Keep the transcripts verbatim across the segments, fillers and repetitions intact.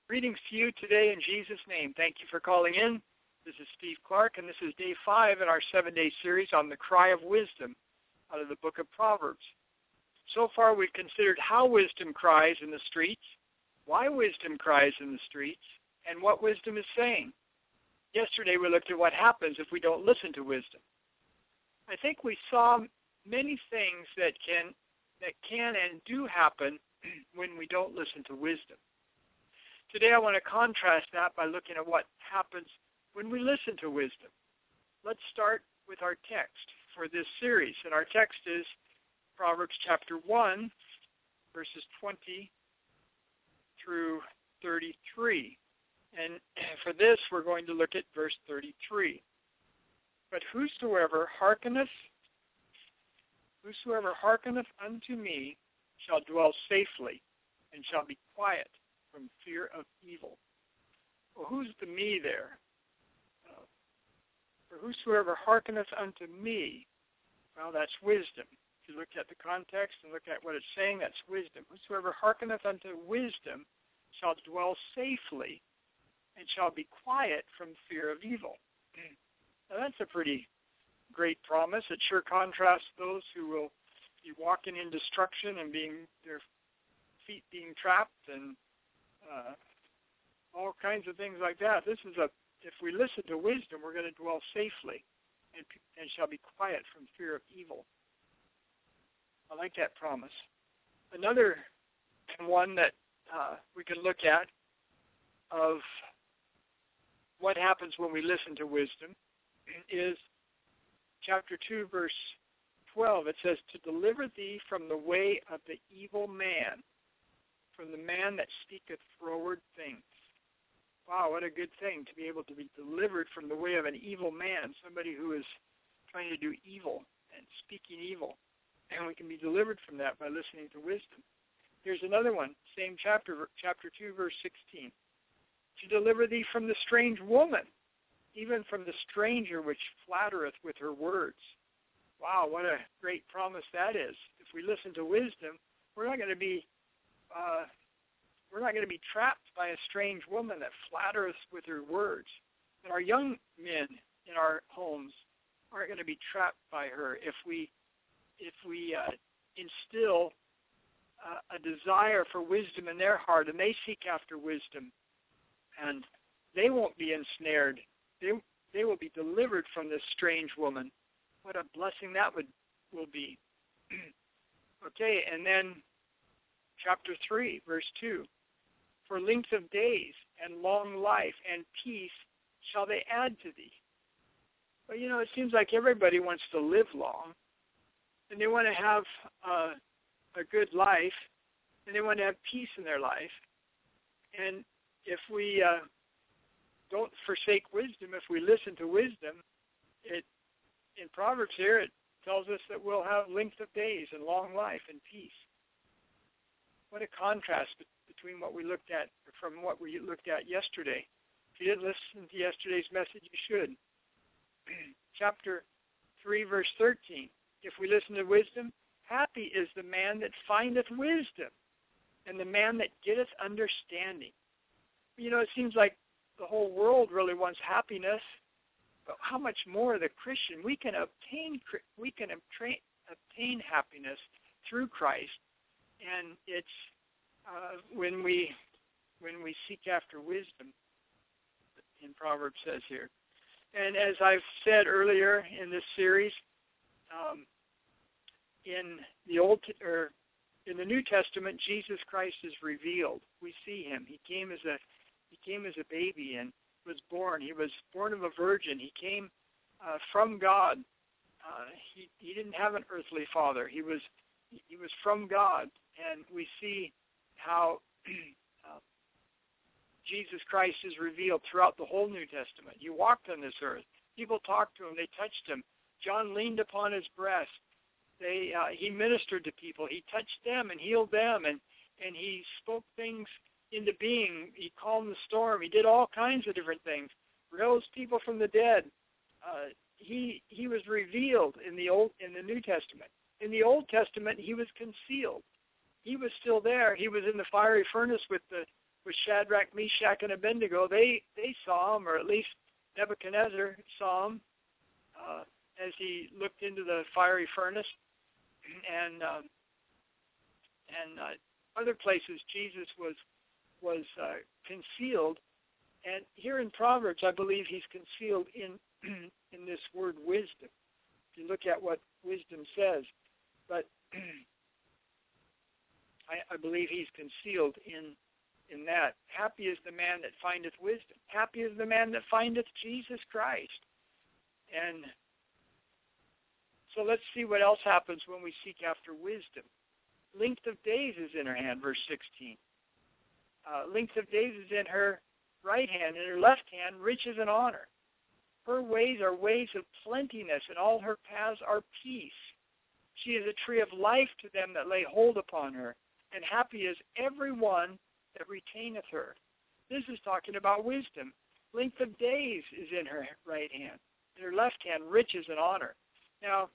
Greetings to you today in Jesus' name. Thank you for calling in. This is Steve Clark, and this is day five in our seven-day series on the cry of wisdom out of the book of Proverbs. So far, we've considered how wisdom cries in the streets, why wisdom cries in the streets, and what wisdom is saying. Yesterday, we looked at what happens if we don't listen to wisdom. I think we saw many things that can that can and do happen when we don't listen to wisdom. Today I want to contrast that by looking at what happens when we listen to wisdom. Let's start with our text for this series. And our text is Proverbs chapter one, verses twenty through thirty-three. And for this, we're going to look at verse thirty-three. But whosoever hearkeneth, whosoever hearkeneth unto me shall dwell safely, and shall be quiet from fear of evil. Well, who's the me there? Uh, for whosoever hearkeneth unto me, well, that's wisdom. If you look at the context and look at what it's saying, that's wisdom. Whosoever hearkeneth unto wisdom shall dwell safely, and shall be quiet from fear of evil. Now, that's a pretty great promise. It sure contrasts those who will be walking in destruction and being their feet being trapped and uh, all kinds of things like that. This is a, if we listen to wisdom, we're going to dwell safely and, and shall be quiet from fear of evil. I like that promise. Another one that uh, we can look at of what happens when we listen to wisdom is chapter two, verse twelve. It says, to deliver thee from the way of the evil man, from the man that speaketh froward things. Wow, what a good thing to be able to be delivered from the way of an evil man, somebody who is trying to do evil and speaking evil. And we can be delivered from that by listening to wisdom. Here's another one, same chapter, chapter two, verse sixteen. To deliver thee from the strange woman, even from the stranger which flattereth with her words. Wow, what a great promise that is. If we listen to wisdom, we're not going to be uh, we're not going to be trapped by a strange woman that flattereth with her words. And our young men in our homes aren't going to be trapped by her if we if we uh, instill uh, a desire for wisdom in their heart, and they seek after wisdom, and they won't be ensnared. They they will be delivered from this strange woman. What a blessing that would will be. Okay, and then chapter three, verse two. For length of days and long life and peace shall they add to thee. Well, you know, it seems like everybody wants to live long, and they want to have uh, a good life, and they want to have peace in their life. And if we uh, don't forsake wisdom, if we listen to wisdom, it in Proverbs here, it tells us that we'll have length of days and long life and peace. What a contrast between what we looked at from what we looked at yesterday. If you didn't listen to yesterday's message, you should. Chapter three, verse thirteen. If we listen to wisdom, happy is the man that findeth wisdom, and the man that getteth understanding. You know, it seems like the whole world really wants happiness, but how much more the Christian? We can obtain we can obtain, obtain happiness through Christ, and it's uh, when we when we seek after wisdom. In Proverbs says here, and as I've said earlier in this series, um, in the old or in the New Testament, Jesus Christ is revealed. We see him. He came as a he came as a baby and was born. He was born of a virgin. He came uh, from God. Uh, he he didn't have an earthly father. He was he was from God, and we see how uh, Jesus Christ is revealed throughout the whole New Testament. He walked on this earth. People talked to him. They touched him. John leaned upon his breast. They uh, he ministered to people. He touched them and healed them, and and he spoke things into being. He calmed the storm. He did all kinds of different things. Rose people from the dead. Uh, he he was revealed in the old in the New Testament. In the Old Testament, he was concealed. He was still there. He was in the fiery furnace with the with Shadrach, Meshach, and Abednego, they, they saw him, or at least Nebuchadnezzar saw him uh, as he looked into the fiery furnace. And um, and uh, other places, Jesus was was uh, concealed. And here in Proverbs, I believe he's concealed in in this word wisdom. If you look at what wisdom says, but I, I believe he's concealed in in that. Happy is the man that findeth wisdom. Happy is the man that findeth Jesus Christ. And so let's see what else happens when we seek after wisdom. Length of days is in her hand, verse sixteen. Uh, length of days is in her right hand, in her left hand, riches and honor. Her ways are ways of plentiness, and all her paths are peace. She is a tree of life to them that lay hold upon her, and happy is every one that retaineth her. This is talking about wisdom. Length of days is in her right hand. In her left hand, riches and honor. Now,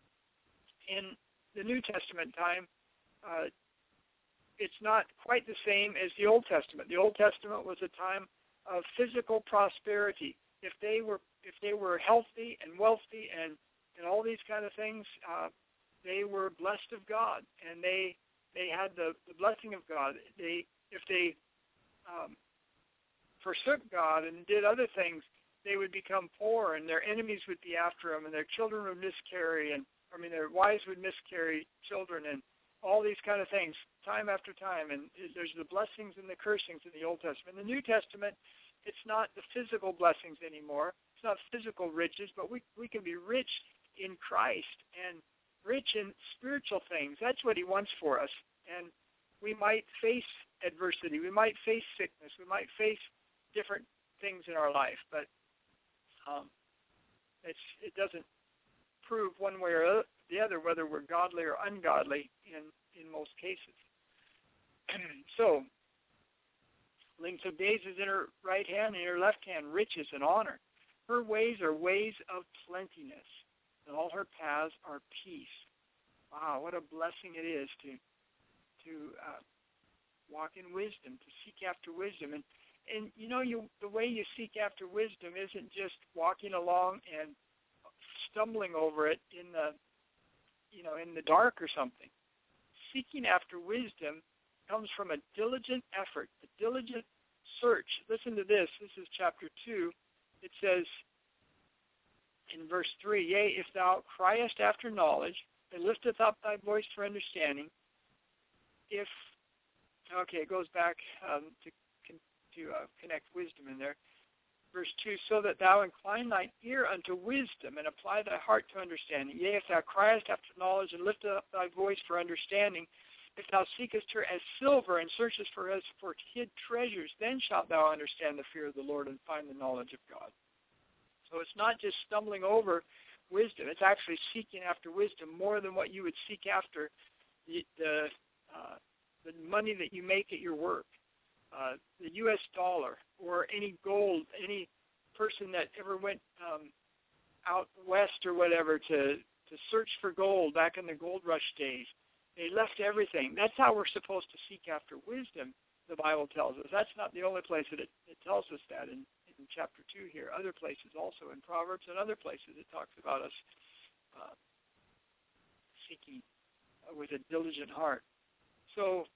in the New Testament time, uh, it's not quite the same as the Old Testament. The Old Testament was a time of physical prosperity. If they were if they were healthy and wealthy and, and all these kind of things, uh, they were blessed of God, and they they had the, the blessing of God. They if they um, forsook God and did other things, they would become poor, and their enemies would be after them, and their children would miscarry, and I mean their wives would miscarry children, and all these kind of things, time after time. And there's the blessings and the cursings in the Old Testament. In the New Testament, it's not the physical blessings anymore. It's not physical riches, but we we can be rich in Christ and rich in spiritual things. That's what he wants for us. And we might face adversity. We might face sickness. We might face different things in our life, but um, it's it doesn't prove one way or the other whether we're godly or ungodly in, in most cases. So, length of days is in her right hand, and in her left hand, riches and honor. Her ways are ways of plentiness, and all her paths are peace. Wow, what a blessing it is to to uh, walk in wisdom, to seek after wisdom. And, and you know, you the way you seek after wisdom isn't just walking along and stumbling over it in the, you know, in the dark or something. Seeking after wisdom comes from a diligent effort, a diligent search. Listen to this. This is chapter two. It says in verse three, Yea, if thou criest after knowledge, and lifteth up thy voice for understanding, if, okay, it goes back um, to, to uh, connect wisdom in there. Verse two, so that thou incline thine ear unto wisdom, and apply thy heart to understanding. Yea, if thou criest after knowledge, and lift up thy voice for understanding, if thou seekest her as silver, and searchest for her as for hid treasures, then shalt thou understand the fear of the Lord, and find the knowledge of God. So it's not just stumbling over wisdom. It's actually seeking after wisdom more than what you would seek after the the, uh, the money that you make at your work. Uh, the U S dollar, or any gold, any person that ever went um, out west or whatever to, to search for gold back in the gold rush days, they left everything. That's how we're supposed to seek after wisdom, the Bible tells us. That's not the only place that it, it tells us that in, in chapter two here. Other places also, in Proverbs and other places, it talks about us uh, seeking uh, with a diligent heart. So,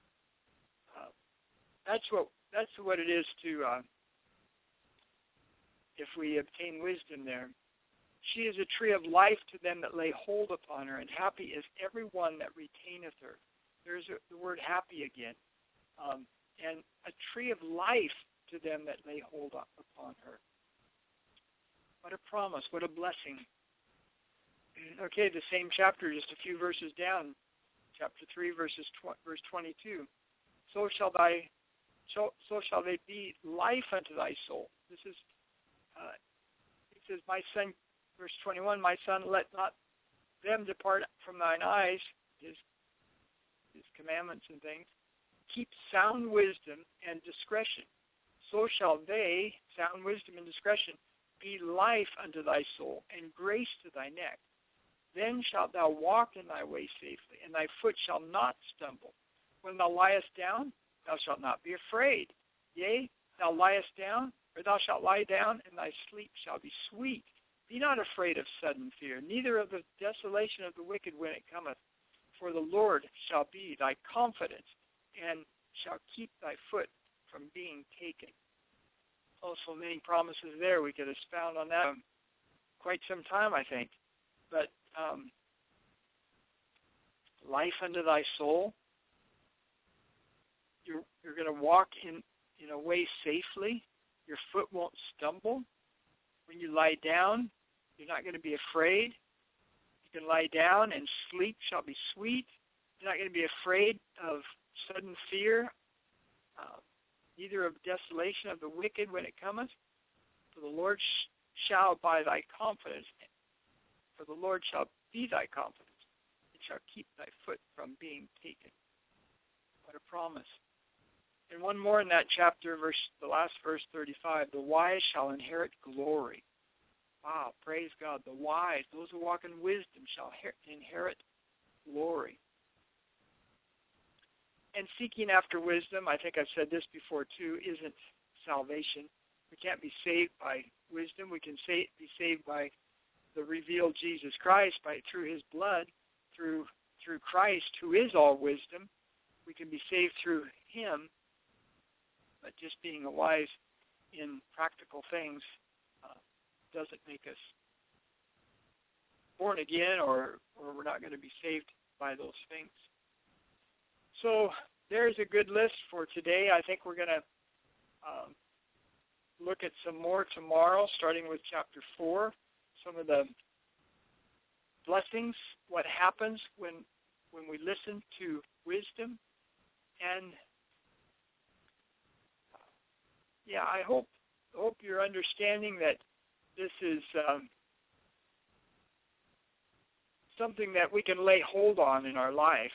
uh, That's what that's what it is to, uh, if we obtain wisdom there. She is a tree of life to them that lay hold upon her, and happy is every one that retaineth her. There's a, the word happy again. Um, and a tree of life to them that lay hold upon her. What a promise, what a blessing. Okay, the same chapter, just a few verses down, chapter three, verses tw- verse twenty-two. So shall thy So, so shall they be life unto thy soul. This is, uh, it says, my son, verse twenty-one, my son, let not them depart from thine eyes, his, his commandments and things. Keep sound wisdom and discretion. So shall they, sound wisdom and discretion, be life unto thy soul, and grace to thy neck. Then shalt thou walk in thy way safely, and thy foot shall not stumble. When thou liest down, thou shalt not be afraid. Yea, thou liest down, or thou shalt lie down, and thy sleep shall be sweet. Be not afraid of sudden fear, neither of the desolation of the wicked when it cometh. For the Lord shall be thy confidence, and shall keep thy foot from being taken. Also many promises there. We could expound on that quite some time, I think. But um, life unto thy soul. You're, you're going to walk in, in a way safely. Your foot won't stumble. When you lie down, you're not going to be afraid. You can lie down and sleep shall be sweet. You're not going to be afraid of sudden fear, uh, neither of desolation of the wicked when it cometh. For the Lord sh- shall by thy confidence, for the Lord shall be thy confidence, and shall keep thy foot from being taken. What a promise. And one more in that chapter, verse the last verse thirty-five, the wise shall inherit glory. Wow, praise God. The wise, those who walk in wisdom, shall inherit glory. And seeking after wisdom, I think I've said this before too, isn't salvation. We can't be saved by wisdom. We can say, be saved by the revealed Jesus Christ, by through his blood, through through Christ, who is all wisdom. We can be saved through him, but just being a wise in practical things uh, doesn't make us born again, or, or we're not going to be saved by those things. So there's a good list for today. I think we're going to um, look at some more tomorrow, starting with chapter four, some of the blessings, what happens when when we listen to wisdom. And yeah, I hope hope you're understanding that this is um, something that we can lay hold on in our life.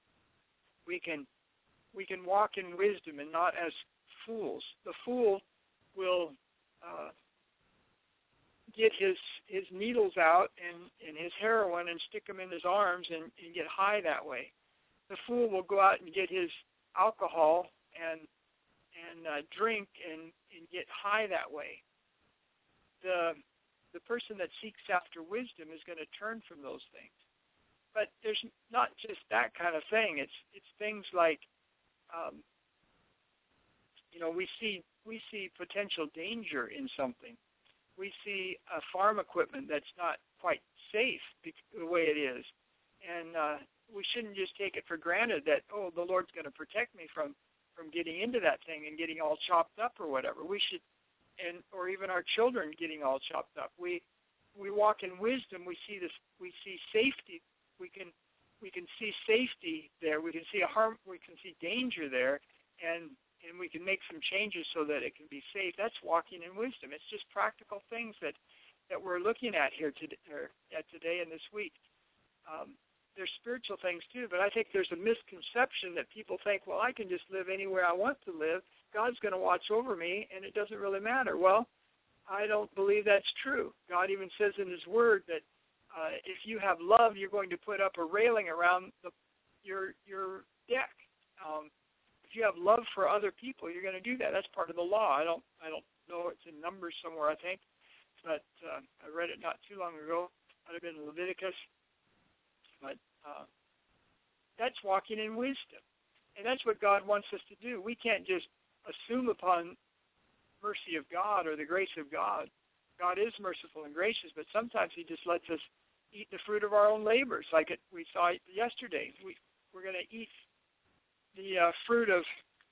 We can we can walk in wisdom and not as fools. The fool will uh, get his his needles out and, and his heroin and stick them in his arms and, and get high that way. The fool will go out and get his alcohol and and uh, drink and, and get high that way. The the person that seeks after wisdom is going to turn from those things. But there's not just that kind of thing. It's it's things like, um, you know, we see we see potential danger in something. We see a farm equipment that's not quite safe the way it is, and uh, we shouldn't just take it for granted that, oh, the Lord's going to protect me from, from getting into that thing and getting all chopped up or whatever. We should, and or even our children getting all chopped up. We we walk in wisdom. We see this. We see safety. We can we can see safety there. We can see a harm. We can see danger there, and and we can make some changes so that it can be safe. That's walking in wisdom. It's just practical things that, that we're looking at here today, or at today and this week. Um, there's spiritual things too, but I think there's a misconception that people think, well, I can just live anywhere I want to live. God's going to watch over me, and it doesn't really matter. Well, I don't believe that's true. God even says in his word that uh, if you have love, you're going to put up a railing around the, your your deck. Um, If you have love for other people, you're going to do that. That's part of the law. I don't, I don't know. It's in Numbers somewhere, I think, but uh, I read it not too long ago. Might have been Leviticus, but uh, that's walking in wisdom, and that's what God wants us to do. We can't just assume upon mercy of God or the grace of God. God is merciful and gracious, but sometimes He just lets us eat the fruit of our own labors, like it, we saw yesterday. We we're going to eat the uh, fruit of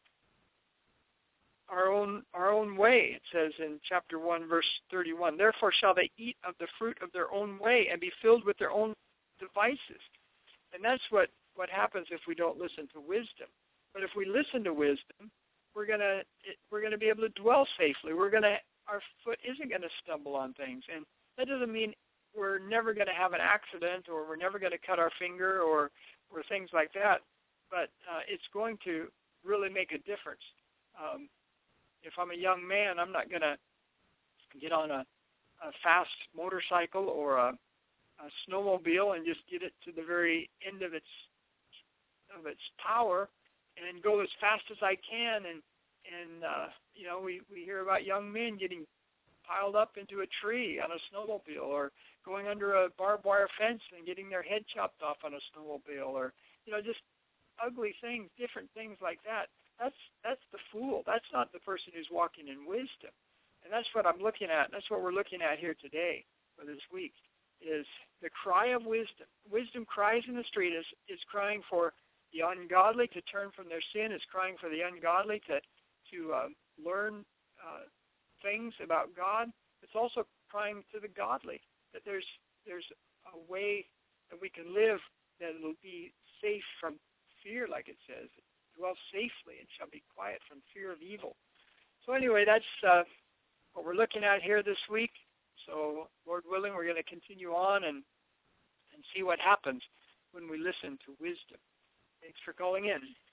our own our own way, it says in chapter one, verse thirty-one. Therefore shall they eat of the fruit of their own way and be filled with their own devices. And that's what, what happens if we don't listen to wisdom. But if we listen to wisdom, we're gonna we're gonna be able to dwell safely. We're gonna our foot isn't gonna stumble on things, and that doesn't mean we're never gonna have an accident or we're never gonna cut our finger or or things like that. But uh, it's going to really make a difference. Um, if I'm a young man, I'm not going to get on a, a fast motorcycle or a, a snowmobile and just get it to the very end of its of its power and go as fast as I can. And, and uh, you know, we, we hear about young men getting piled up into a tree on a snowmobile, or going under a barbed wire fence and getting their head chopped off on a snowmobile, or, you know, just ugly things, different things like that. That's that's the fool. That's not the person who's walking in wisdom. And that's what I'm looking at. That's what we're looking at here today, for this week, is the cry of wisdom. Wisdom cries in the street, is, is crying for the ungodly to turn from their sin, is crying for the ungodly to, to uh, learn uh, things about God. It's also crying to the godly that there's there's a way that we can live that will be safe from fear, like it says. Dwell safely and shall be quiet from fear of evil. So anyway, that's uh, what we're looking at here this week. So Lord willing, we're going to continue on and and see what happens when we listen to wisdom. Thanks for calling in.